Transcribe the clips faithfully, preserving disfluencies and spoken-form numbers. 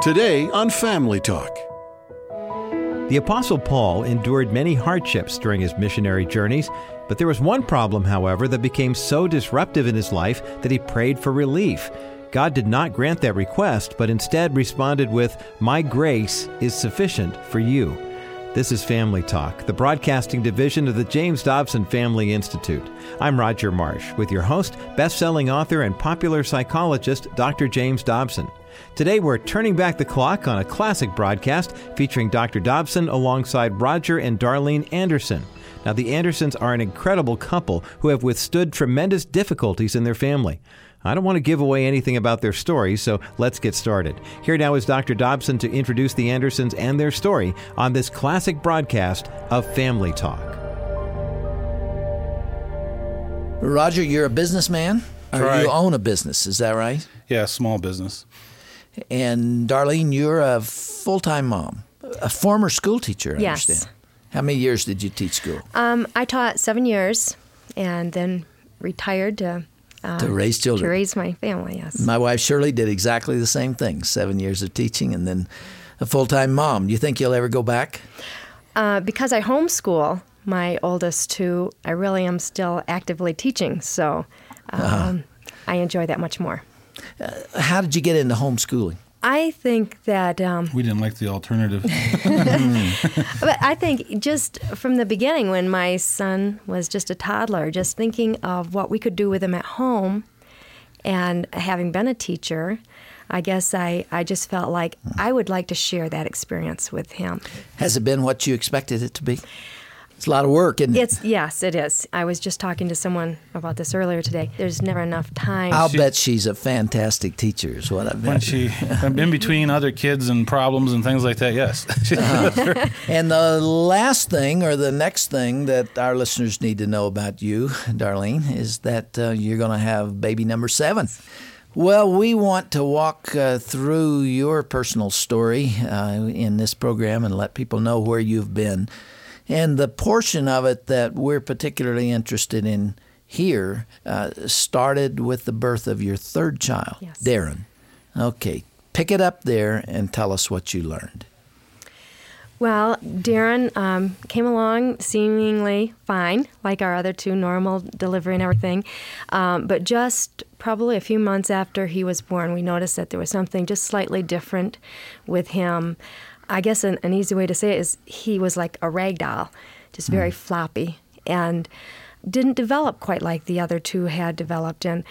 Today on Family Talk. The Apostle Paul endured many hardships during his missionary journeys, but there was one problem, however, that became so disruptive in his life that he prayed for relief. God did not grant that request, but instead responded with, "My grace is sufficient for you." This is Family Talk, the broadcasting division of the James Dobson Family Institute. I'm Roger Marsh, with your host, best-selling author and popular psychologist, Doctor James Dobson. Today, we're turning back the clock on a classic broadcast featuring Doctor Dobson alongside Roger and Darlene Anderson. Now, the Andersons are an incredible couple who have withstood tremendous difficulties in their family. I don't want to give away anything about their stories, so let's get started. Here now is Doctor Dobson to introduce the Andersons and their story on this classic broadcast of Family Talk. Roger, you're a businessman? Or Right. you own a business, is that right? Yeah, small business. And Darlene, you're a full-time mom, a former school teacher, I Yes. understand. How many years did you teach school? Um, I taught seven years and then retired to, uh, To raise children. To raise my family, yes. My wife Shirley did exactly the same thing, seven years of teaching and then a full-time mom. Do you think you'll ever go back? Uh, because I homeschool my oldest two, I really am still actively teaching, so um, Uh-huh. I enjoy that much more. How did you get into homeschooling? I think that, um, We didn't like the alternative. but I think just from the beginning when my son was just a toddler, just thinking of what we could do with him at home and having been a teacher, I guess I, I just felt like I would like to share that experience with him. Has it been what you expected it to be? It's a lot of work, isn't it? It's yes, it is. I was just talking to someone about this earlier today. There's never enough time. I'll She- bet she's a fantastic teacher is what I When bet. she, in between other kids and problems and things like that, yes. And the last thing, or the next thing that our listeners need to know about you, Darlene, is that uh, you're going to have baby number seven. Well, we want to walk uh, through your personal story uh, in this program and let people know where you've been. And the portion of it that we're particularly interested in here uh, started with the birth of your third child, Yes. Darren. Okay, pick it up there and tell us what you learned. Well, Darren um, came along seemingly fine, like our other two, normal delivery and everything. Um, but just probably a few months after he was born, we noticed that there was something just slightly different with him. I guess an, an easy way to say it is he was like a rag doll, just very mm. floppy, and didn't develop quite like the other two had developed. And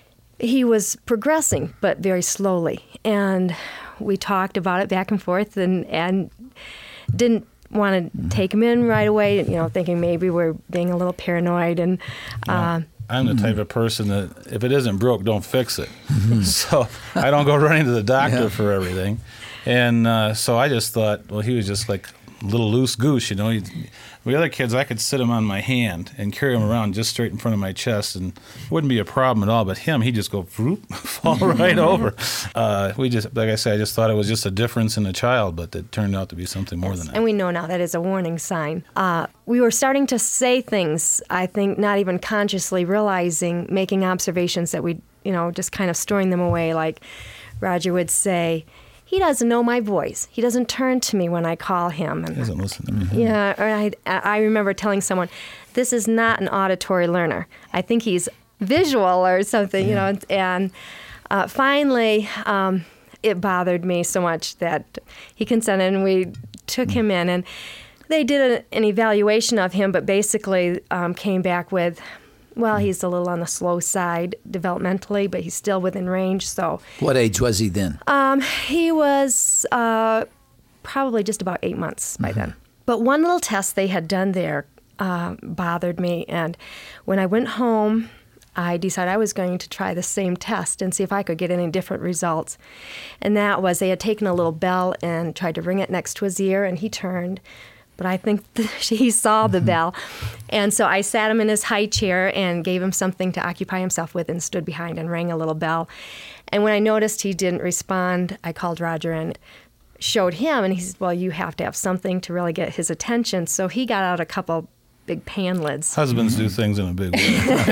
he was progressing, but very slowly. And we talked about it back and forth and, and didn't want to take him in right away, you know, thinking maybe we're being a little paranoid. And uh, I'm the type of person that if it isn't broke, don't fix it. So I don't go running to the doctor Yeah. for everything. And uh, so I just thought, well, he was just like a little loose goose, you know. He, the other kids, I could sit him on my hand and carry him around just straight in front of my chest, and it wouldn't be a problem at all. But him, he'd just go, whoop, fall right over. Uh, we just, like I said, I just thought it was just a difference in the child, but it turned out to be something more than that. And we know now that is a warning sign. Uh, we were starting to say things, I think, not even consciously realizing, making observations that we, you know, just kind of storing them away. Like Roger would say, he doesn't know my voice. He doesn't turn to me when I call him. And, He doesn't listen to me. yeah, or I, I remember telling someone, this is not an auditory learner. I think he's visual or something, you know. And uh, finally, um, it bothered me so much that he consented, and we took him in. And they did a, an evaluation of him, but basically um, came back with, well, he's a little on the slow side developmentally, but he's still within range. So What age was he then? um, he was uh, probably just about eight months by then. But one little test they had done there uh, bothered me. And when I went home, I decided I was going to try the same test and see if I could get any different results. And that was they had taken a little bell and tried to ring it next to his ear, and he turned. But I think he saw the bell. And so I sat him in his high chair and gave him something to occupy himself with and stood behind and rang a little bell. And when I noticed he didn't respond, I called Roger and showed him. And he said, well, you have to have something to really get his attention. So he got out a couple big pan lids. Husbands do things in a big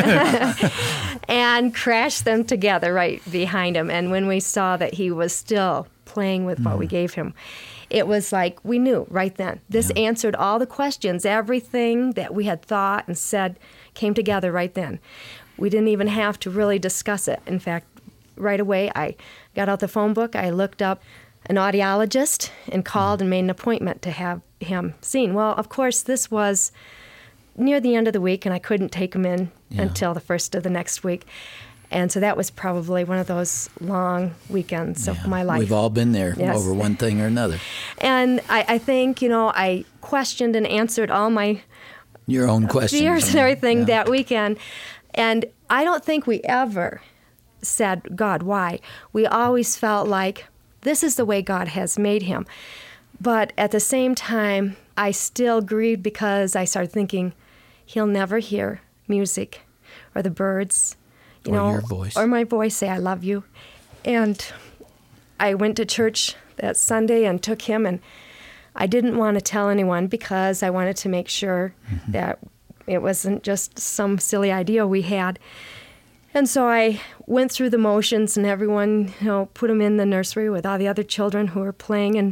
way. And crashed them together right behind him. And when we saw that he was still playing with what we gave him. It was like we knew right then. This Yeah. answered all the questions. Everything that we had thought and said came together right then. We didn't even have to really discuss it. In fact, right away, I got out the phone book. I looked up an audiologist and called and made an appointment to have him seen. Well, of course, this was near the end of the week, and I couldn't take him in Yeah. until the first of the next week. And so that was probably one of those long weekends of Yeah. my life. We've all been there Yes. over one thing or another. And I, I think, you know, I questioned and answered all my Your own questions. fears and everything Yeah. that weekend. And I don't think we ever said, God, why? We always felt like this is the way God has made him. But at the same time, I still grieved because I started thinking, he'll never hear music or the birds, you Or know, your voice. or my voice say, I love you. And I went to church that Sunday and took him, and I didn't want to tell anyone because I wanted to make sure Mm-hmm. that it wasn't just some silly idea we had. And so I went through the motions, and everyone, you know, put him in the nursery with all the other children who were playing, and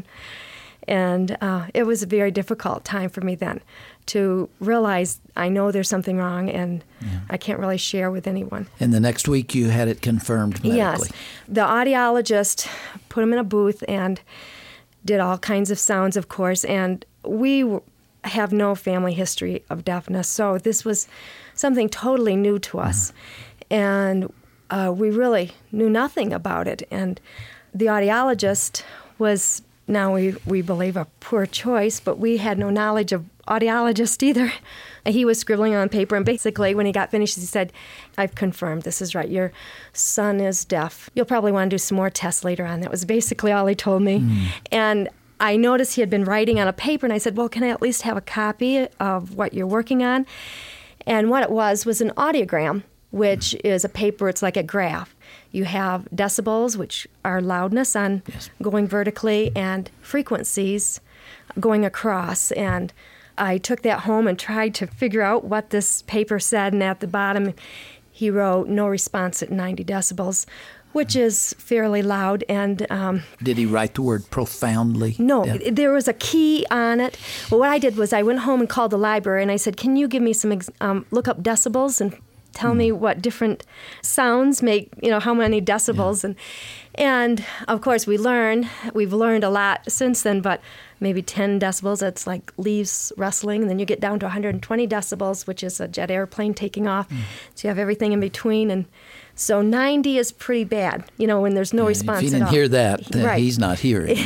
and uh, it was a very difficult time for me then to realize I know there's something wrong, and I can't really share with anyone. And the next week you had it confirmed medically. Yes. The audiologist put him in a booth and did all kinds of sounds, of course, and we w- have no family history of deafness, so this was something totally new to us. And uh, we really knew nothing about it. And the audiologist was, now we, we believe, a poor choice, but we had no knowledge of audiologist either. He was scribbling on paper, and basically when he got finished, he said, I've confirmed this is right. Your son is deaf. You'll probably want to do some more tests later on. That was basically all he told me. Mm. And I noticed he had been writing on a paper, and I said, well, can I at least have a copy of what you're working on? And what it was was an audiogram, which is a paper, it's like a graph. You have decibels, which are loudness on Yes. going vertically, and frequencies going across. And I took that home and tried to figure out what this paper said, and at the bottom he wrote no response at ninety decibels, which is fairly loud. And um, Did he write the word profoundly? no, Yeah. there was a key on it. Well, what I did was I went home and called the library, and I said, can you give me some, ex- um, look up decibels and tell me what different sounds make, you know, how many decibels. And and of course we learn, we've learned a lot since then, but maybe ten decibels, that's like leaves rustling. And then you get down to one hundred twenty decibels, which is a jet airplane taking off. Mm. So you have everything in between. And so ninety is pretty bad, you know, when there's no Yeah, response if he at didn't all. hear that, uh, Right. he's not hearing.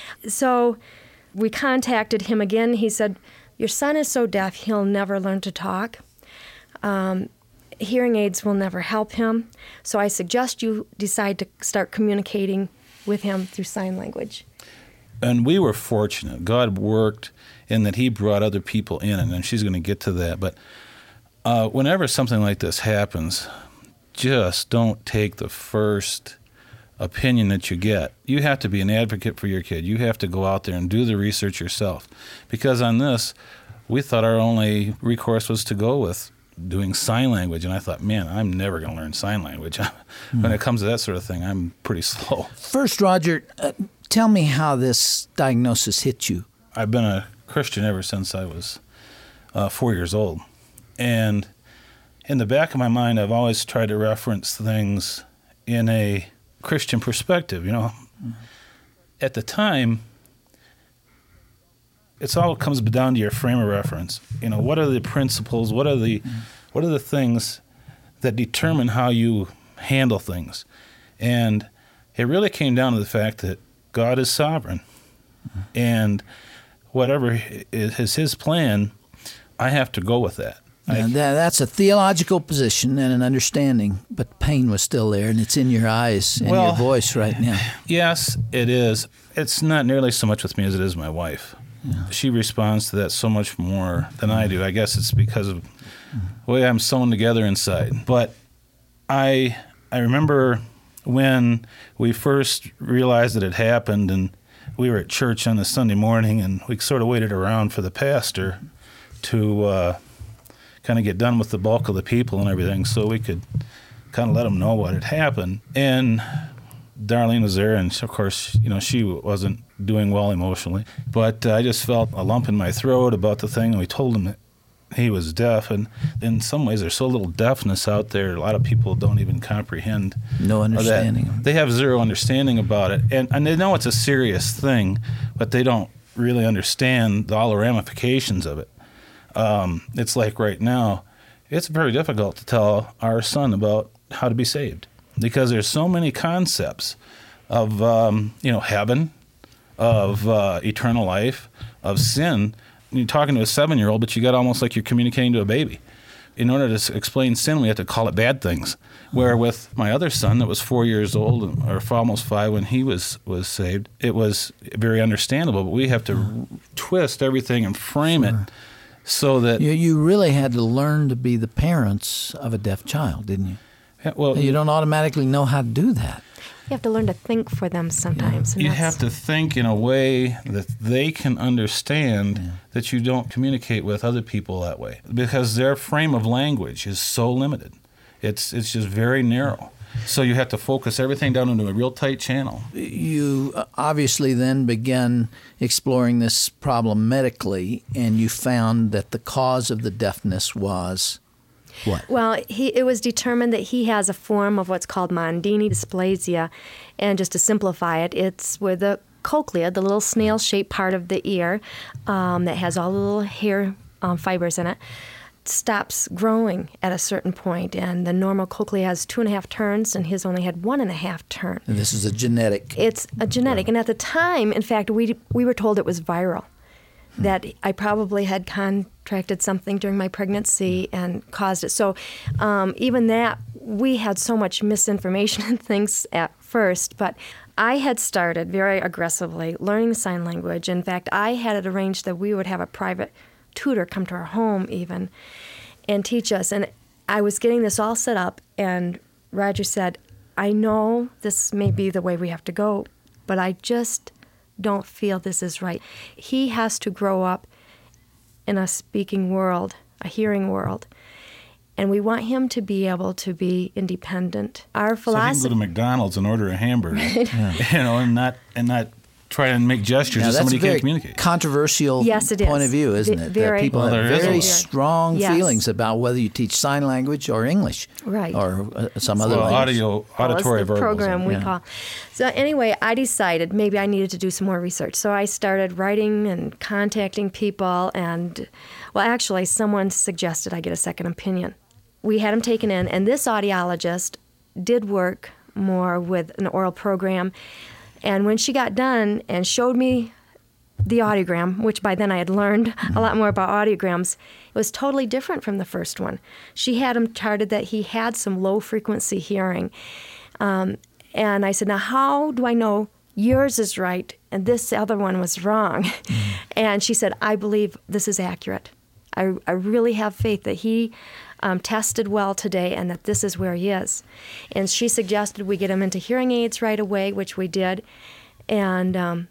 So we contacted him again. He said, your son is so deaf, he'll never learn to talk. Um, hearing aids will never help him. So I suggest you decide to start communicating with him through sign language. And we were fortunate. God worked in that he brought other people in, and then she's going to get to that. But uh, whenever something like this happens, just don't take the first opinion that you get. You have to be an advocate for your kid. You have to go out there and do the research yourself. Because on this, we thought our only recourse was to go with doing sign language. And I thought, man, I'm never going to learn sign language. When it comes to that sort of thing, I'm pretty slow. First, Roger, uh, tell me how this diagnosis hit you. I've been a Christian ever since I was uh, four years old. And in the back of my mind, I've always tried to reference things in a Christian perspective, you know. Mm-hmm. At the time, it's all comes down to your frame of reference. You know, what are the principles? What are the mm-hmm. what are the things that determine how you handle things? And it really came down to the fact that God is sovereign, mm-hmm. and whatever is His plan, I have to go with that. And that, that's a theological position and an understanding, but pain was still there, and it's in your eyes and well, your voice right now. Yes, it is. It's not nearly so much with me as it is my wife. Yeah. She responds to that so much more than I do. I guess it's because of the way I'm sewn together inside. But I I remember when we first realized that it happened, and we were at church on a Sunday morning, and we sort of waited around for the pastor to uh, kind of get done with the bulk of the people and everything so we could kind of let them know what had happened. And Darlene was there, and of course, you know, she wasn't doing well emotionally. But uh, I just felt a lump in my throat about the thing, and we told him that he was deaf. And in some ways, there's so little deafness out there, a lot of people don't even comprehend. No understanding. That. They have zero understanding about it. And, and they know it's a serious thing, but they don't really understand all the ramifications of it. Um, it's like right now, it's very difficult to tell our son about how to be saved, because there's so many concepts of, um, you know, heaven, of uh, eternal life, of sin. You're talking to a seven-year-old, but you got almost like you're communicating to a baby. In order to s- explain sin, we have to call it bad things. Where with my other son that was four years old, or f- almost five when he was, was saved, it was very understandable, but we have to r- twist everything and frame Sure. it so that... You, you really had to learn to be the parents of a deaf child, didn't you? Yeah, well, You don't automatically know how to do that. You have to learn to think for them sometimes. and you that's- have to think in a way that they can understand that you don't communicate with other people that way, because their frame of language is so limited. It's it's just very narrow. So you have to focus everything down into a real tight channel. You uh, obviously then began exploring this problem medically, and you found that the cause of the deafness was what? Well, he, it was determined that he has a form of what's called Mondini dysplasia. And just to simplify it, it's where the cochlea, the little snail-shaped part of the ear um, that has all the little hair um, fibers in it, stops growing at a certain point. And the normal cochlea has two and a half turns, and his only had one and a half turn. And this is a genetic. It's a genetic. And at the time, in fact, we we were told it was viral, that I probably had contracted something during my pregnancy and caused it. So um, even that, we had so much misinformation and things at first. But I had started very aggressively learning sign language. In fact, I had it arranged that we would have a private tutor come to our home even and teach us. And I was getting this all set up, and Roger said, I know this may be the way we have to go, but I just don't feel this is right. He has to grow up in a speaking world, a hearing world, and we want him to be able to be independent. Our So he philosophy. can go to McDonald's and order a hamburger, you know, and not and not try and make gestures Now, that that's somebody a very can't communicate. controversial Yes, it point is. of view, isn't V- it? very- that people Well, have there is very a- strong Yes. feelings about whether you teach sign language or English, Right. or uh, some other Well, language. audio, Well, auditory it's the verbals. program we Yeah. call. So anyway, I decided maybe I needed to do some more research. So I started writing and contacting people, and well, actually, someone suggested I get a second opinion. We had him taken in, and this audiologist did work more with an oral program. And when she got done and showed me the audiogram, which by then I had learned a lot more about audiograms, it was totally different from the first one. She had him charted that he had some low frequency hearing. Um, and I said, now how do I know yours is right and this other one was wrong? Mm. And she said, I believe this is accurate. I, I really have faith that he um, tested well today and that this is where he is. And she suggested we get him into hearing aids right away, which we did. And um,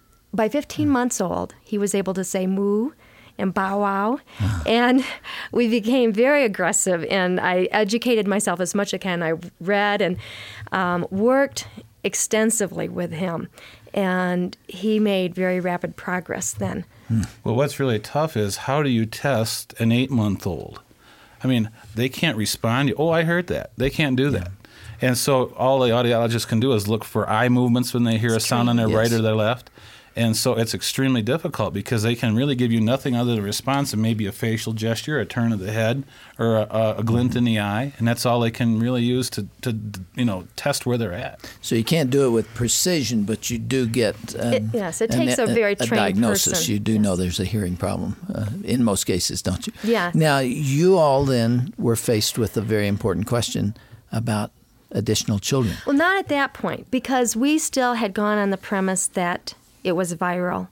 by fifteen months old, he was able to say moo and bow wow. And we became very aggressive, and I educated myself as much as I can. I read and um, worked extensively with him, and he made very rapid progress then. Well, what's really tough is how do you test an eight-month-old? I mean, they can't respond. Oh, I heard that. They can't do that. And so all the audiologists can do is look for eye movements when they hear a sound on their Yes. right or their left. And so it's extremely difficult because they can really give you nothing other than a response and maybe a facial gesture, a turn of the head, or a, a glint in the eye. And that's all they can really use to, to you know, test where they're at. So you can't do it with precision, but you do get um, It- yes, it an- takes a very trained diagnosis. person. You do Yes. know there's a hearing problem uh, in most cases, don't you? Yeah. Now, you all then were faced with a very important question about additional children. Well, not at that point, because we still had gone on the premise that it was viral.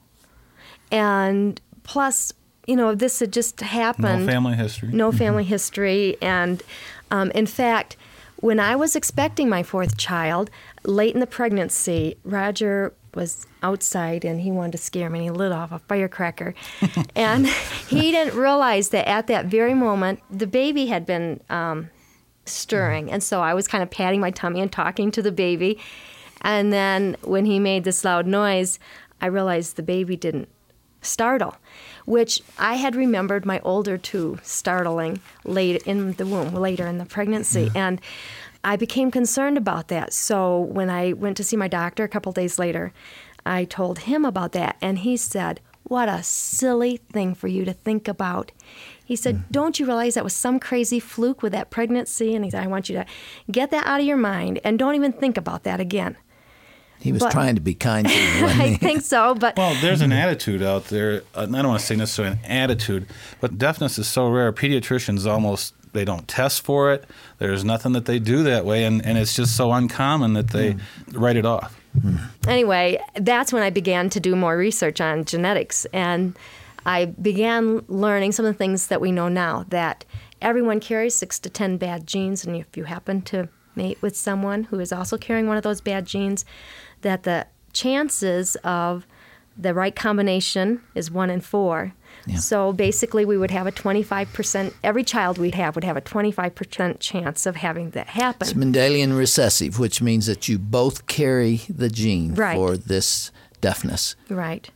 And plus, you know, this had just happened. No family history. No family history. And um, in fact, when I was expecting my fourth child, late in the pregnancy, Roger was outside and he wanted to scare me and he lit off a firecracker. And he didn't realize that at that very moment, the baby had been um, stirring. And so I was kind of patting my tummy and talking to the baby. And then when he made this loud noise, I realized the baby didn't startle, which I had remembered my older two startling late in the womb, later in the pregnancy. Yeah. And I became concerned about that. So when I went to see my doctor a couple days later, I told him about that. And he said, what a silly thing for you to think about. He said, mm-hmm. don't you realize that was some crazy fluke with that pregnancy? And he said, I want you to get that out of your mind and don't even think about that again. He was but, trying to be kind to you, wasn't he? I think so, but... Well, there's an attitude out there. I don't want to say necessarily an attitude, but deafness is so rare. Pediatricians almost, they don't test for it. There's nothing that they do that way, and, and it's just so uncommon that they mm. write it off. Mm. Anyway, that's when I began to do more research on genetics, and I began learning some of the things that we know now, that everyone carries six to ten bad genes, and if you happen to mate with someone who is also carrying one of those bad genes, that the chances of the right combination is one in four. Yeah. So basically we would have a twenty-five percent, every child we'd have would have a twenty-five percent chance of having that happen. It's Mendelian recessive, which means that you both carry the gene right. for this deafness. Right.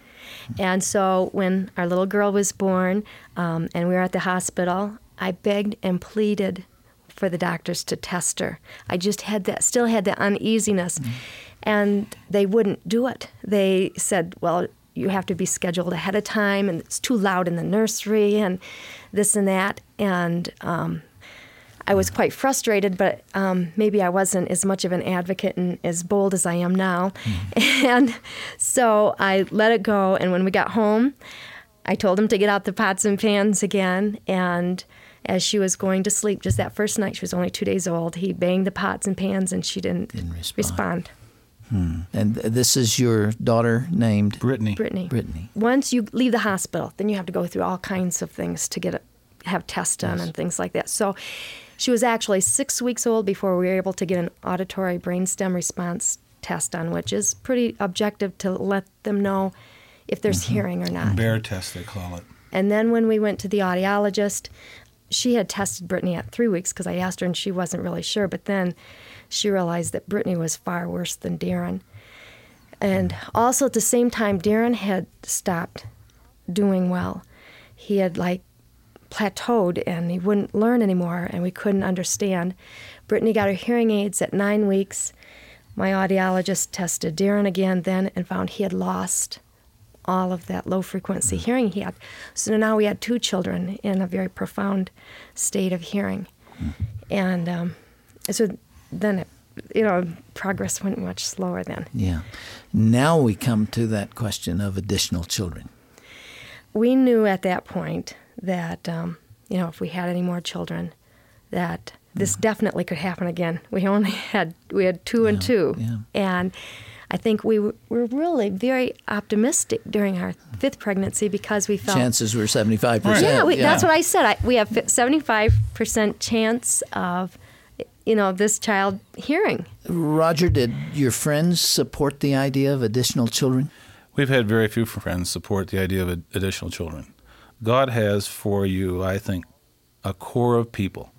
And so when our little girl was born um, and we were at the hospital, I begged and pleaded for the doctors to test her. I just had that, still had that uneasiness. Mm-hmm. And they wouldn't do it. They said, well, you have to be scheduled ahead of time, and it's too loud in the nursery, and this and that. And um, I was quite frustrated, but um, maybe I wasn't as much of an advocate and as bold as I am now. Mm-hmm. And so I let it go, and when we got home, I told him to get out the pots and pans again, and as she was going to sleep, just that first night, she was only two days old, he banged the pots and pans, and she didn't, didn't respond. respond. Hmm. And this is your daughter named? Brittany. Brittany. Brittany. Once you leave the hospital, then you have to go through all kinds of things to get a, have tests done yes. and things like that. So she was actually six weeks old before we were able to get an auditory brainstem response test done, which is pretty objective to let them know if there's mm-hmm. hearing or not. Bear test, they call it. And then when we went to the audiologist, she had tested Brittany at three weeks because I asked her and she wasn't really sure. But then she realized that Brittany was far worse than Darren. And also at the same time, Darren had stopped doing well. He had like plateaued and he wouldn't learn anymore and we couldn't understand. Brittany got her hearing aids at nine weeks. My audiologist tested Darren again then and found he had lost all of that low-frequency mm-hmm. hearing he had. So now we had two children in a very profound state of hearing. Mm-hmm. And um, so then, it, you know, progress went much slower then. Yeah. Now we come to that question of additional children. We knew at that point that, um, you know, if we had any more children, that this mm-hmm. definitely could happen again. We only had, we had two yeah. and two. Yeah. And I think we were really very optimistic during our fifth pregnancy because we felt... Chances were seventy-five percent. Yeah, we, yeah. that's what I said. I, we have seventy-five percent chance of, you know, this child hearing. Roger, did your friends support the idea of additional children? We've had very few friends support the idea of additional children. God has for you, I think, a core of people.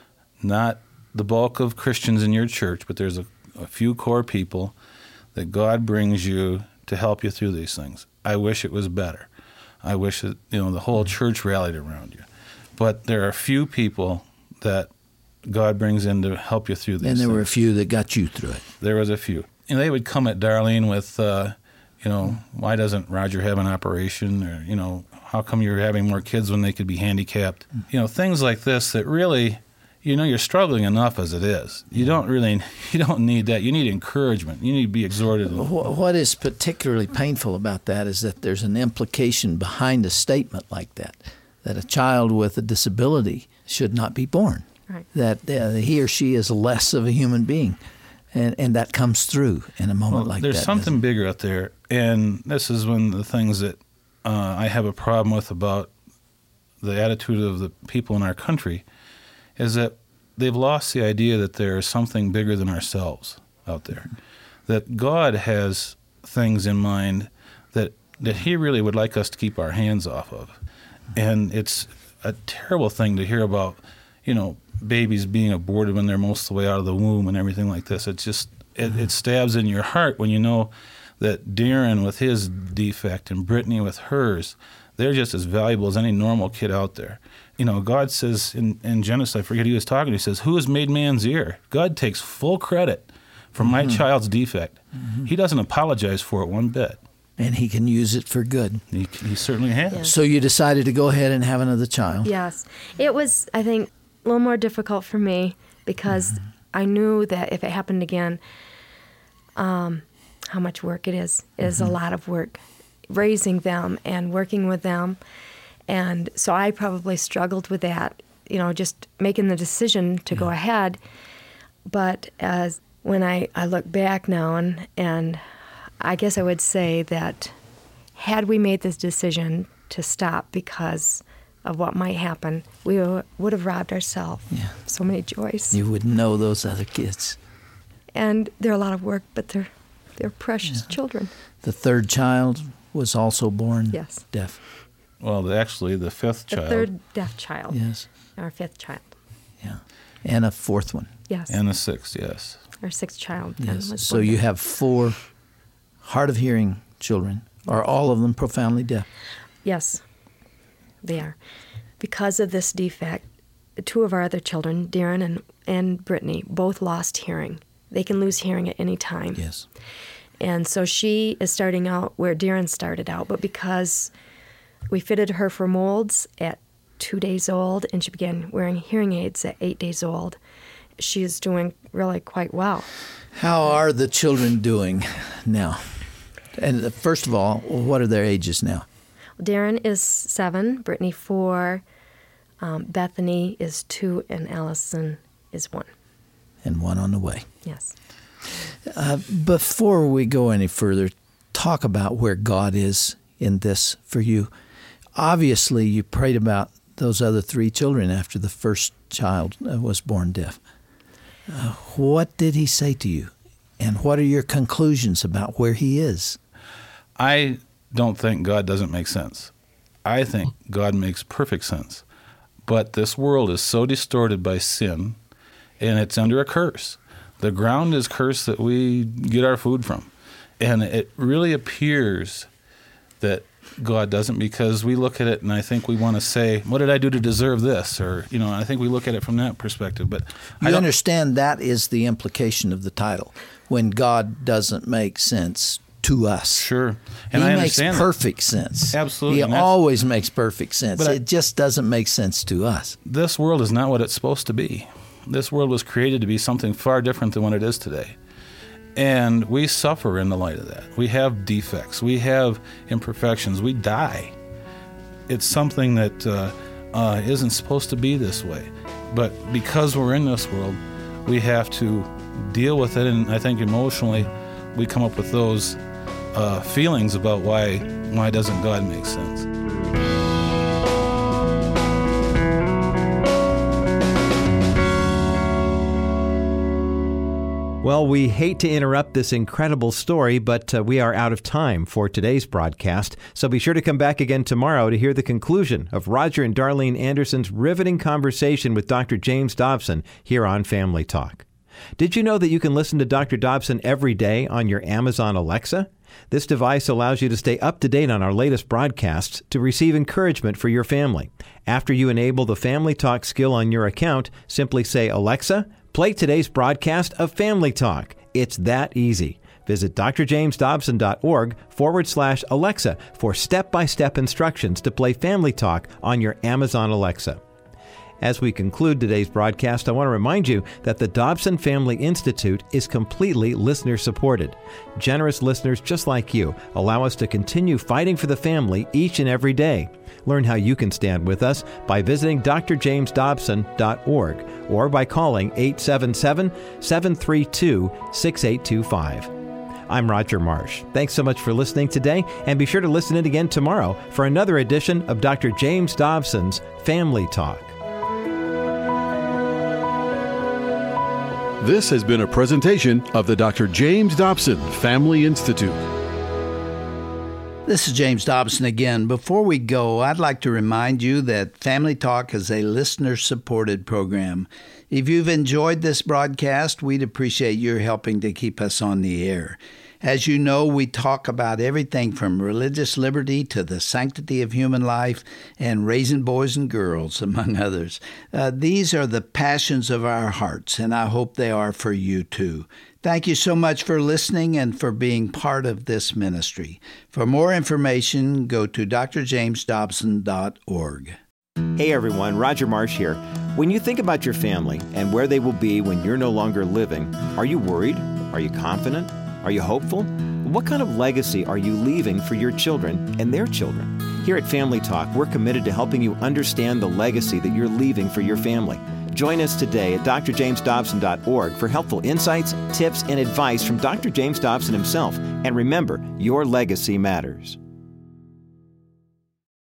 Not the bulk of Christians in your church, but there's a, a few core people that God brings you to help you through these things. I wish it was better. I wish that, you know, the whole church rallied around you. But there are a few people that God brings in to help you through these things. And there were a few that got you through it. There was a few. And they would come at Darlene with, uh, you know, why doesn't Roger have an operation? Or, you know, how come you're having more kids when they could be handicapped? You know, things like this that really... You know, you're struggling enough as it is. You don't really, you don't need that. You need encouragement. You need to be exhorted. What is particularly painful about that is that there's an implication behind a statement like that, that a child with a disability should not be born, right. that uh, he or she is less of a human being, and, and that comes through in a moment well, like there's that. There's something bigger out there, and this is one of the things that uh, I have a problem with about the attitude of the people in our country, is that they've lost the idea that there is something bigger than ourselves out there, that God has things in mind that that He really would like us to keep our hands off of. And it's a terrible thing to hear about, you know, babies being aborted when they're most of the way out of the womb and everything like this. It's just, it, it stabs in your heart when you know that Darren with his defect and Brittany with hers, they're just as valuable as any normal kid out there. You know, God says in, in Genesis, I forget who he was talking to, he says, who has made man's ear? God takes full credit for my mm-hmm. child's defect. Mm-hmm. He doesn't apologize for it one bit. And he can use it for good. He, he certainly has. Yeah. So you decided to go ahead and have another child. Yes. It was, I think, a little more difficult for me because mm-hmm. I knew that if it happened again, um, how much work it is. It is mm-hmm. a lot of work, raising them and working with them. And so I probably struggled with that, you know, just making the decision to yeah. go ahead. But as when I, I look back now, and, and I guess I would say that had we made this decision to stop because of what might happen, we w- would have robbed ourselves yeah. so many joys. You wouldn't know those other kids. And they're a lot of work, but they're they're precious yeah. children. The third child was also born yes. deaf. Well, the, actually, the fifth the child. The third deaf child. Yes. Our fifth child. Yeah. And a fourth one. Yes. And the sixth, yes. Our sixth child. Yes. Was so you deaf. have four hard of hearing children. Are all of them profoundly deaf? Yes, they are. Because of this defect, two of our other children, Darren and, and Brittany, both lost hearing. They can lose hearing at any time. Yes. And so she is starting out where Darren started out, but because we fitted her for molds at two days old and she began wearing hearing aids at eight days old, she is doing really quite well. How are the children doing now? And first of all, what are their ages now? Darren is seven, Brittany four, um, Bethany is two, and Allison is one. And one on the way. Yes. Uh, before we go any further, talk about where God is in this for you. Obviously, you prayed about those other three children after the first child was born deaf. Uh, what did he say to you? And what are your conclusions about where he is? I don't think God doesn't make sense. I think God makes perfect sense. But this world is so distorted by sin, and it's under a curse. The ground is cursed that we get our food from. And it really appears that God doesn't, because we look at it and I think we want to say, what did I do to deserve this? Or, you know, I think we look at it from that perspective. But you understand that is the implication of the title, when God doesn't make sense to us. Sure. And he I makes understand perfect that. sense. Absolutely. He always makes perfect sense. But I, it just doesn't make sense to us. This world is not what it's supposed to be. This world was created to be something far different than what it is today. And we suffer in the light of that. We have defects. We have imperfections. We die. It's something that uh, uh, isn't supposed to be this way. But because we're in this world, we have to deal with it. And I think emotionally, we come up with those uh, feelings about why why doesn't God make sense. Well, we hate to interrupt this incredible story, but uh, we are out of time for today's broadcast. So be sure to come back again tomorrow to hear the conclusion of Roger and Darlene Anderson's riveting conversation with Doctor James Dobson here on Family Talk. Did you know that you can listen to Doctor Dobson every day on your Amazon Alexa? This device allows you to stay up to date on our latest broadcasts to receive encouragement for your family. After you enable the Family Talk skill on your account, simply say, Alexa, play today's broadcast of Family Talk. It's that easy. Visit drjamesdobson.org forward slash Alexa for step-by-step instructions to play Family Talk on your Amazon Alexa. As we conclude today's broadcast, I want to remind you that the Dobson Family Institute is completely listener-supported. Generous listeners just like you allow us to continue fighting for the family each and every day. Learn how you can stand with us by visiting d r james dobson dot org or by calling eight seven seven, seven three two, six eight two five. I'm Roger Marsh. Thanks so much for listening today, and be sure to listen in again tomorrow for another edition of Doctor James Dobson's Family Talk. This has been a presentation of the Doctor James Dobson Family Institute. This is James Dobson again. Before we go, I'd like to remind you that Family Talk is a listener-supported program. If you've enjoyed this broadcast, we'd appreciate your helping to keep us on the air. As you know, we talk about everything from religious liberty to the sanctity of human life and raising boys and girls, among others. Uh, these are the passions of our hearts, and I hope they are for you too. Thank you so much for listening and for being part of this ministry. For more information, go to d r james dobson dot org. Hey everyone, Roger Marsh here. When you think about your family and where they will be when you're no longer living, are you worried? Are you confident? Are you hopeful? What kind of legacy are you leaving for your children and their children? Here at Family Talk, we're committed to helping you understand the legacy that you're leaving for your family. Join us today at d r james dobson dot org for helpful insights, tips, and advice from Doctor James Dobson himself. And remember, your legacy matters.